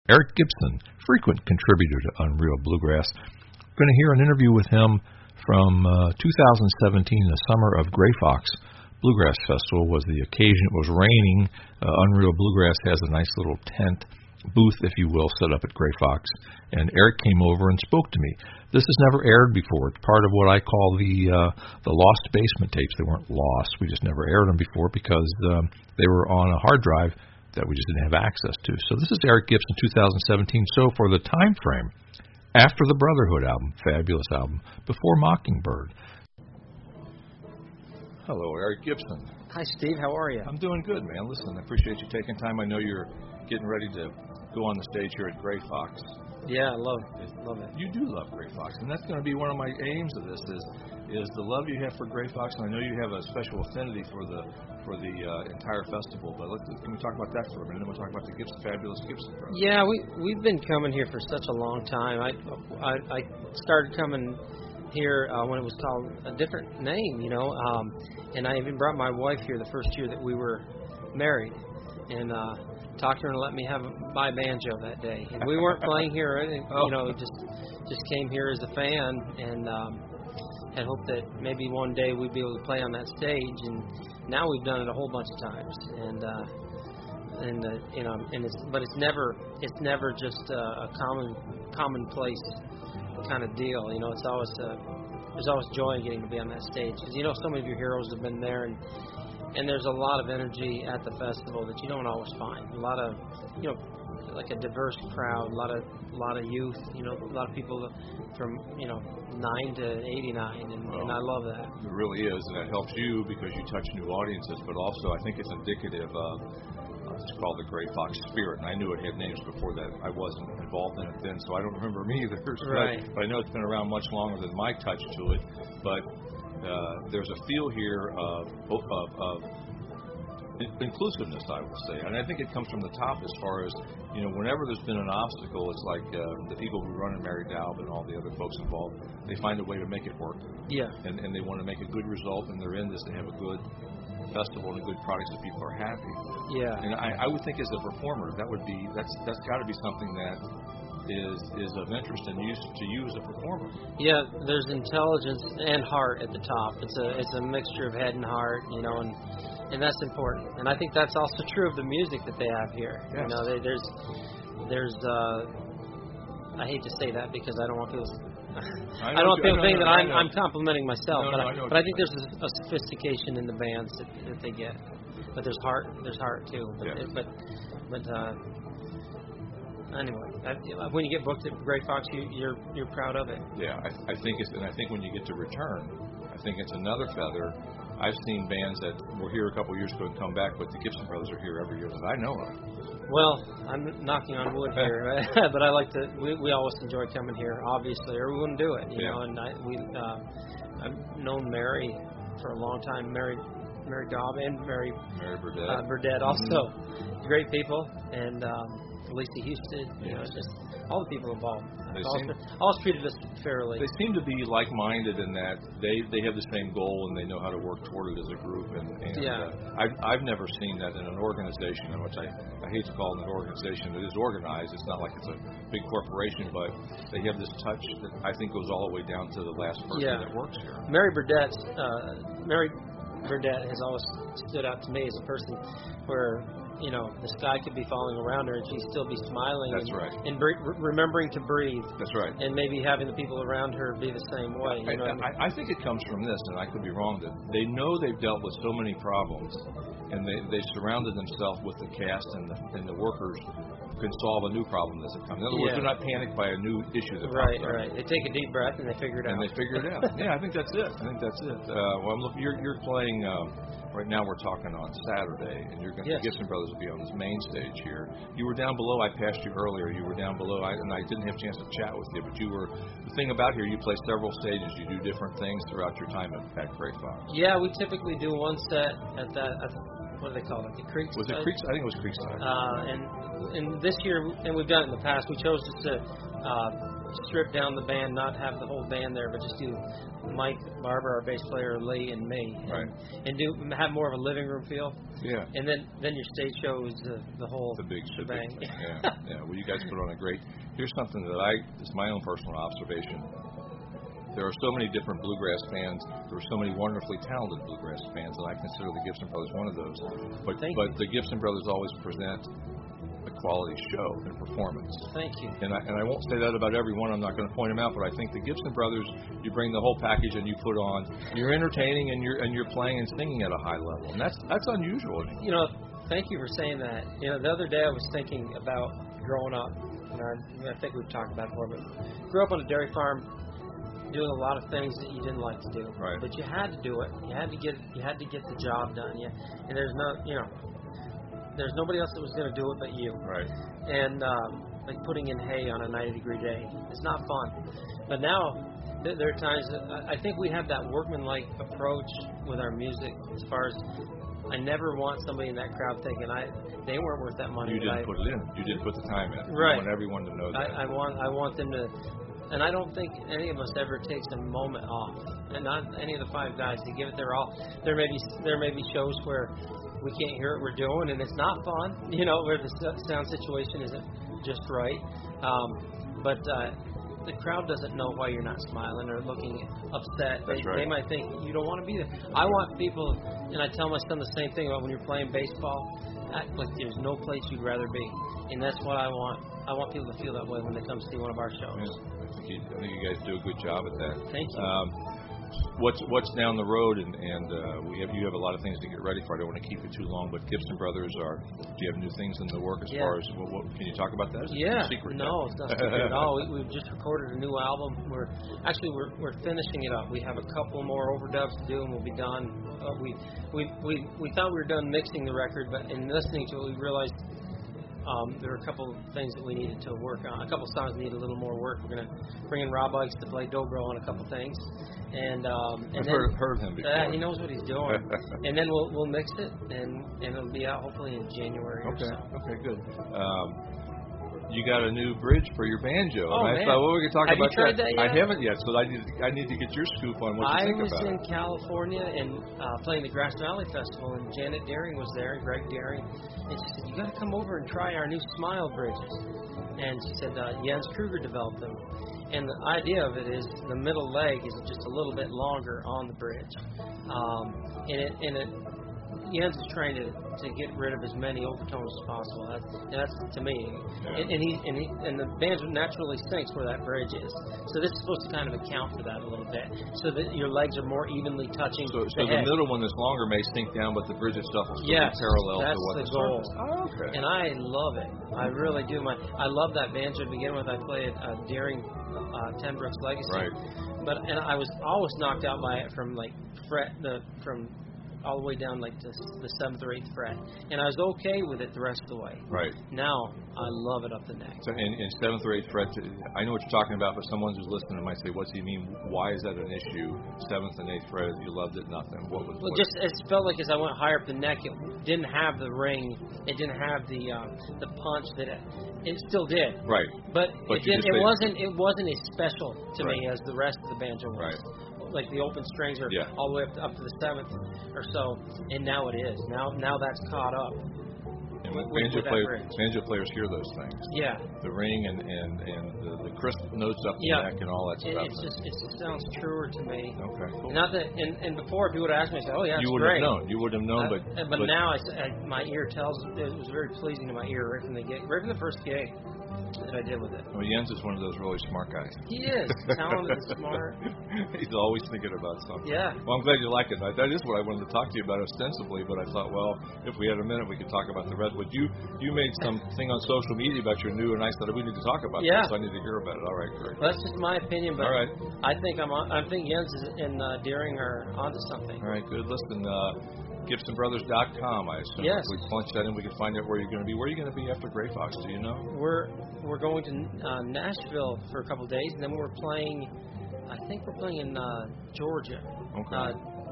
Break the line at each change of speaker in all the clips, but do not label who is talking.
Eric Gibson, frequent contributor to Unreal Bluegrass. We're going to hear an interview with him from 2017, the Summer of Gray Fox Bluegrass Festival was the occasion. It was raining. Unreal Bluegrass has a nice little tent booth, if you will, set up at Gray Fox, and Eric came over and spoke to me. This has never aired before. It's part of what I call the Lost Basement tapes. They weren't lost. We just never aired them before because they were on a hard drive that we just didn't have access to. So this is Eric Gibson, 2017. So for the time frame, after the Brotherhood album, fabulous album, before Mockingbird. Hello, Eric Gibson.
Hi, Steve. How are you?
I'm doing good, man. Listen, I appreciate you taking time. I know you're getting ready to go on the stage here at Gray Fox.
Yeah, I love it.
You do love Gray Fox, and that's going to be one of my aims of this is the love you have for Gray Fox, and I know you have a special affinity for the entire festival. But can we talk about that for a minute? Then we'll talk about the fabulous Gibson Brothers.
Yeah, we've been coming here for such a long time. I started coming here when it was called a different name, and I even brought my wife here the first year that we were married, and talked to her and let me have my banjo that day. And we weren't playing here or anything, just came here as a fan, and had hoped that maybe one day we'd be able to play on that stage. And now we've done it a whole bunch of times, it's never just a commonplace kind of deal. It's always there's always joy in getting to be on that stage, because so many of your heroes have been there, and there's a lot of energy at the festival that you don't always find. A lot of like a diverse crowd, a lot of youth, a lot of people from 9 to 89, and I love that.
It really is, and it helps you because you touch new audiences, but also I think it's indicative of it's called the Gray Fox Spirit, and I knew it had names before that. I wasn't involved in it then, so I don't remember them either.
Right.
But I know it's been around much longer than my touch to it. But there's a feel here of inclusiveness, I will say, and I think it comes from the top as far as whenever there's been an obstacle, it's like the people who run in Mary Daub and all the other folks involved. They find a way to make it work.
Yeah.
And they want to make a good result, and they're in this to have a good festival and good products that people are happy.
Yeah.
And I would think as a performer that's got to be something that is of interest and use to you as a performer.
Yeah, there's intelligence and heart at the top. It's a mixture of head and heart, and that's important. And I think that's also true of the music that they have here.
Yes.
There's I hate to say that because I don't want people I don't feel think that I'm complimenting myself, but I think there's a sophistication in the bands that they get. But there's heart too. But anyway, when you get booked at Gray Fox, you're proud of it.
Yeah, I think when you get to return, I think it's another feather. I've seen bands that were here a couple of years ago and come back, but the Gibson Brothers are here every year that I know of.
Well, I'm knocking on wood here, right? But I like to. We always enjoy coming here, obviously, or we wouldn't do it, you know. And I've known Mary for a long time, Mary Daub and Mary Burdett also, great people, and Lacey Houston, just all the people involved. All treated us fairly.
They seem to be like-minded in that they have the same goal and they know how to work toward it as a group. I've never seen that in an organization, which I hate to call it an organization that is organized. It's not like it's a big corporation, but they have this touch that I think goes all the way down to the last person that works here.
Mary Burdett has always stood out to me as a person where the sky could be falling around her and she'd still be smiling.
That's right.
And remembering to breathe.
That's right.
And maybe having the people around her be the same way.
I think it comes from this, and I could be wrong, that they know they've dealt with so many problems, and they've surrounded themselves with the cast and the workers who can solve a new problem as it comes. In other words, they're not panicked by a new issue that pops up. Right.
They take a deep breath and they figure it out.
Yeah, I think that's it. You're playing. Right now we're talking on Saturday, and the Gibson Brothers will be on this main stage here. You were down below. I passed you earlier. You were down below, and I didn't have a chance to chat with you. But the thing about here, you play several stages. You do different things throughout your time at Gray Fox.
Yeah, we typically do one set at what do they call it? The Creeks.
Was it Creeks? I think it was Creekside.
And this year, and we've done it in the past, we chose just to strip down the band, not have the whole band there, but just do Mike Barber, our bass player, Lee, and me, and have more of a living room feel.
Yeah.
And then your stage show is the whole shebang.
Yeah. Well, you guys put on a great. Here's something that it's my own personal observation. There are so many different bluegrass bands. There are so many wonderfully talented bluegrass bands, and I consider the Gibson Brothers one of those. But the Gibson Brothers always present a quality show and performance.
Thank you.
And I won't say that about every one. I'm not going to point them out, but I think the Gibson Brothers, you bring the whole package and you put on. You're entertaining and you're playing and singing at a high level, and that's unusual.
You know, thank you for saying that. You know, the other day I was thinking about growing up. And I think we've talked about it before, but grew up on a dairy farm, doing a lot of things that you didn't like to do.
Right.
But you had to do it. You had to get the job done. And there's there's nobody else that was going to do it but you.
Right.
And like putting in hay on a 90-degree day, it's not fun. But now there are times that I think we have that workman-like approach with our music. As far as I never want somebody in that crowd thinking they weren't worth that money.
You didn't put it in. You didn't put the time in.
Right.
You want everyone to know that.
I want them to. And I don't think any of us ever takes a moment off, and not any of the five guys. They give it their all. There may be shows where we can't hear what we're doing, and it's not fun. You know, where the sound situation isn't just right. But the crowd doesn't know why you're not smiling or looking upset.
That's right.
They might think you don't want to be there. I want people, and I tell my son the same thing about when you're playing baseball. Act like there's no place you'd rather be, and that's what I want. I want people to feel that way when they come see one of our shows.
Yeah. I think you guys do a good job at that.
Thank you.
What's down the road, and you have a lot of things to get ready for. I don't want to keep it too long, but Gibson Brothers do you have new things in the work as far as what can you talk about that?
Yeah.
Secret?
No, it's not secret at all. We've just recorded a new album. We're finishing it up. We have a couple more overdubs to do, and we'll be done. We thought we were done mixing the record, but in listening to it, we realized there were a couple of things that we needed to work on. A couple of songs need a little more work. We're going to bring in Rob Ikes to play dobro on a couple things. And
I've heard him before.
He knows what he's doing. And then we'll mix it, and it'll be out hopefully in January or so.
Okay, good. You got a new bridge for your banjo.
Oh,
and I
man.
thought, we could talk
Have
about
you tried that yet?
I haven't yet, so I need to get your scoop on what you think about it.
I was in California and playing the Grass Valley Festival, and Janet Daring was there, and Greg Daring, and she said, you got to come over and try our new Smile bridges. And she said, Jens Kruger developed them. And the idea of it is the middle leg is just a little bit longer on the bridge. Jens is trying to get rid of as many overtones as possible. That's to me.
Yeah.
And the banjo naturally sinks where that bridge is. So this is supposed to kind of account for that a little bit, so that your legs are more evenly touching.
So the middle one that's longer may sink down, but the bridge itself will still be parallel to what
the goal.
Oh, okay.
And I love it. I really do. I love that banjo to begin with. I played Daring 10 Brooks Legacy.
Right.
And I was always knocked out by it from from all the way down like the 7th or 8th fret, and I was okay with it the rest of the way.
Right.
Now I love it up the neck.
So in 7th or 8th fret, I know what you're talking about, but someone who's listening might say, "What's he mean? Why is that an issue?" 7th and 8th fret, you loved it, nothing.
Just it felt like as I went higher up the neck, it didn't have the ring, it didn't have the punch that it still did.
Right.
But it wasn't as special to me as the rest of the banjo was.
Right.
Like the open strings are all the way up to the 7th or so, and now it is. Now that's caught up.
And banjo players hear those things.
Yeah.
The ring and the crisp notes up the neck and all that stuff.
It just sounds truer to me.
Okay. Cool.
Not that, and before people would ask me, I say, "Oh yeah, it's
You
great."
would have known,
but now my ear tells. It was very pleasing to my ear right from the first gig that I did with it.
Well, Jens is one of those really smart guys.
He is talented, smart.
He's always thinking about something.
Yeah.
Well, I'm glad you like it. That is what I wanted to talk to you about ostensibly, but I thought, well, if we had a minute, we could talk about the rest. But you made something on social media about your new, and I said we need to talk about this. So I need to hear about it. All right, great.
Well, that's just my opinion, but
all right.
I think Jens and Deering are onto something.
All right, good. Listen, GibsonBrothers.com, I assume.
Yes.
If we punch that in, we can find out where you're going to be. Where are you going to be after Gray Fox? Do you know?
We're going to Nashville for a couple of days, and then I think we're playing in Georgia.
Okay.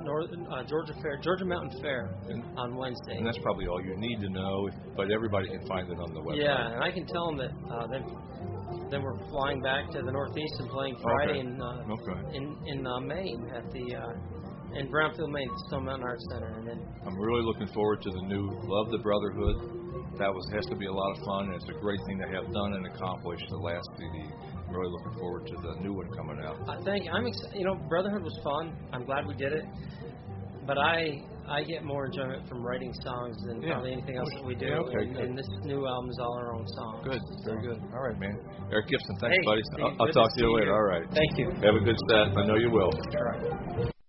Georgia Mountain Fair on Wednesday.
And that's probably all you need to know, but everybody can find it on the website.
Yeah, and I can tell them that then we're flying back to the Northeast and playing Friday in Maine at in Brownfield, Maine, at the Stone Mountain Arts Center. And then
I'm really looking forward to the new Love the Brotherhood. That has to be a lot of fun, and it's a great thing to have done and accomplished the last CD. I'm really looking forward to the new one coming out. I'm excited.
Brotherhood was fun. I'm glad we did it. But I get more enjoyment from writing songs than probably anything else that we do.
Yeah, okay,
and this new album is all our own songs.
Good, very good. All right, man. Eric Gibson, thanks, buddy.
Steve,
I'll talk to you later. All right.
Thank you.
Have a good set. I know you will.
All right.